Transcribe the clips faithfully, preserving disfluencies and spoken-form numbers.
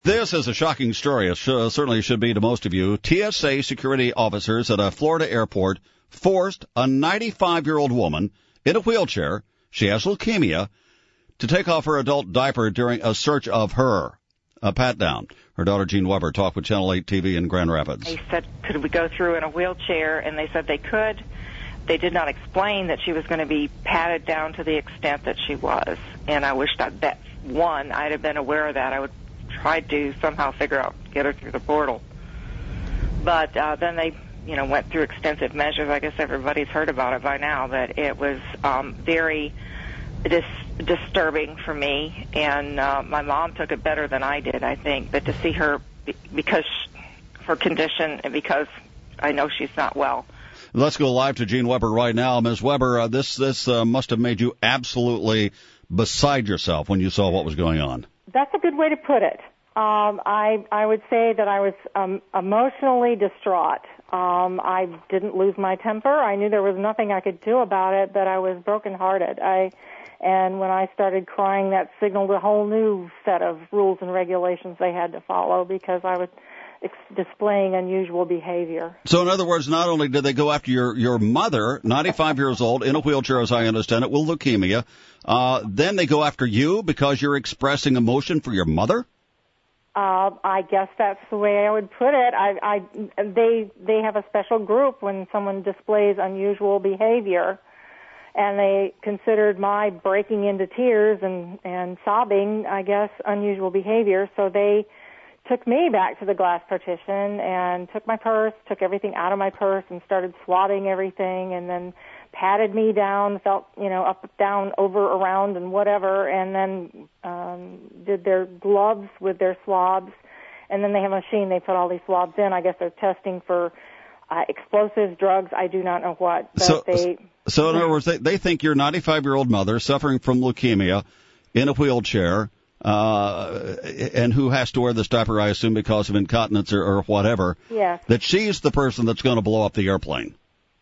This is a shocking story. It sh- certainly should be to most of you. T S A security officers at a Florida airport forced a ninety-five-year-old woman in a wheelchair, she has leukemia, to take off her adult diaper during a search of her. A pat down. Her daughter, Jean Weber, talked with Channel eight T V in Grand Rapids. They said, could we go through in a wheelchair? And they said they could. They did not explain that she was going to be patted down to the extent that she was. And I wish that, that one, I'd have been aware of that. I would try to somehow figure out, get her through the portal. But uh, then they, you know, went through extensive measures. I guess everybody's heard about it by now, that it was um, very dis- disturbing for me. And uh, my mom took it better than I did, I think. But to see her, because her condition and because I know she's not well. Let's go live to Jean Weber right now. Miz Weber, uh, this this uh, must have made you absolutely beside yourself when you saw what was going on. That's a good way to put it. Um, I I would say that I was um, emotionally distraught. Um, I didn't lose my temper. I knew there was nothing I could do about it, but I was brokenhearted. I and when I started crying, that signaled a whole new set of rules and regulations they had to follow, because I was ex- displaying unusual behavior. So in other words, not only did they go after your your mother, ninety-five years old, in a wheelchair, as I understand it, with leukemia, uh, then they go after you because you're expressing emotion for your mother? Uh, I guess that's the way I would put it. I, I, they, they have a special group when someone displays unusual behavior, and they considered my breaking into tears and, and sobbing, I guess, unusual behavior. So they took me back to the glass partition and took my purse, took everything out of my purse, and started swabbing everything, and then patted me down, felt, you know, up, down, over, around, and whatever, and then um, did their gloves with their swabs. And then they have a machine they put all these swabs in. I guess they're testing for uh, explosives, drugs, I do not know what. But so, they, so in other words, they, they think your ninety-five-year-old mother, suffering from leukemia, in a wheelchair, uh, and who has to wear this diaper, I assume, because of incontinence or, or whatever, yes. that she's the person that's going to blow up the airplane.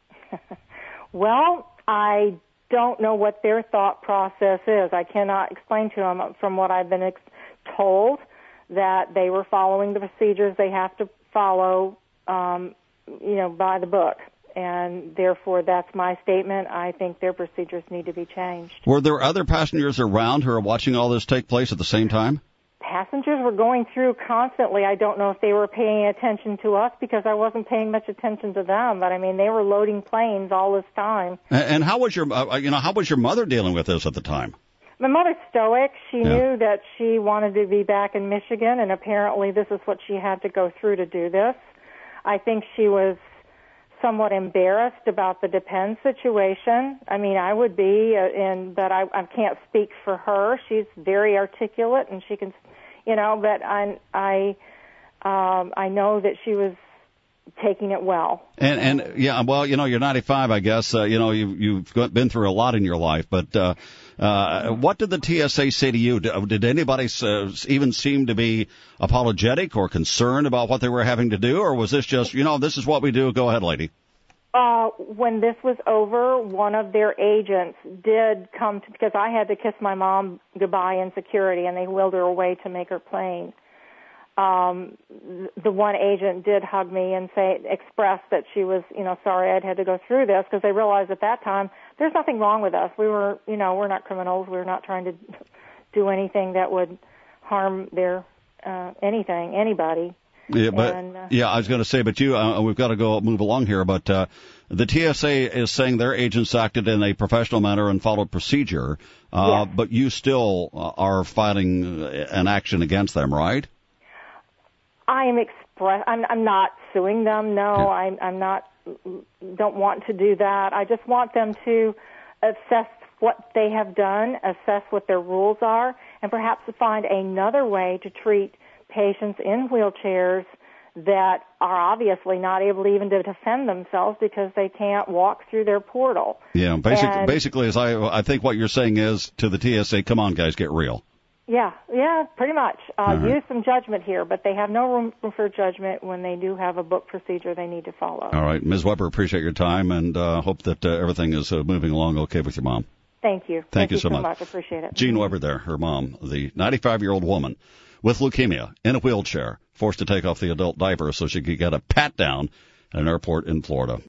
Well, I don't know what their thought process is. I cannot explain to them, from what I've been ex- told, that they were following the procedures they have to follow, um, you know, by the book. And therefore, that's my statement. I think their procedures need to be changed. Were there other passengers around who are watching all this take place at the same time? Passengers were going through constantly. I don't know if they were paying attention to us, because I wasn't paying much attention to them. But I mean, they were loading planes all this time. And, and how was your, uh, you know, how was your mother dealing with this at the time? My mother's stoic. She yeah. knew that she wanted to be back in Michigan, and apparently this is what she had to go through to do this. I think she was somewhat embarrassed about the Depend situation. I mean, I would be, uh, in, but I, I can't speak for her. She's very articulate, and she can, you know. But I, I, um, I know that she was taking it well. And and yeah, well, you know, you're ninety-five, I guess. Uh, you know, you, you've got, been through a lot in your life. But uh, uh, what did the T S A say to you? Did anybody uh, even seem to be apologetic or concerned about what they were having to do, or was this just, you know, this is what we do? Go ahead, lady. Uh, when this was over, one of their agents did come to, because I had to kiss my mom goodbye in security, and they wheeled her away to make her plane. Um, the one agent did hug me and say, express that she was, you know, sorry I'd had to go through this, because they realized at that time there's nothing wrong with us. We were, you know, we're not criminals. We're not trying to do anything that would harm their uh, anything, anybody. Yeah, but and, uh, yeah, I was going to say, but you, uh, we've got to go move along here. But uh, the T S A is saying their agents acted in a professional manner and followed procedure. Uh, yes. But you still are filing an action against them, right? I am express. I'm, I'm not suing them. No, yeah. I'm, I'm not. Don't want to do that. I just want them to assess what they have done, assess what their rules are, and perhaps find another way to treat patients in wheelchairs that are obviously not able even to defend themselves because they can't walk through their portal. Yeah, basically, and, basically, as I, I think what you're saying is to the T S A, come on, guys, get real. Yeah, yeah, pretty much. Uh, right. Use some judgment here, but they have no room for judgment when they do have a book procedure they need to follow. All right, Miz Weber, appreciate your time, and uh, hope that uh, everything is uh, moving along okay with your mom. Thank you. Thank, Thank you so much. much. Appreciate it. Jean Weber there, her mom, the ninety-five-year-old woman with leukemia in a wheelchair, forced to take off the adult diaper so she could get a pat down at an airport in Florida.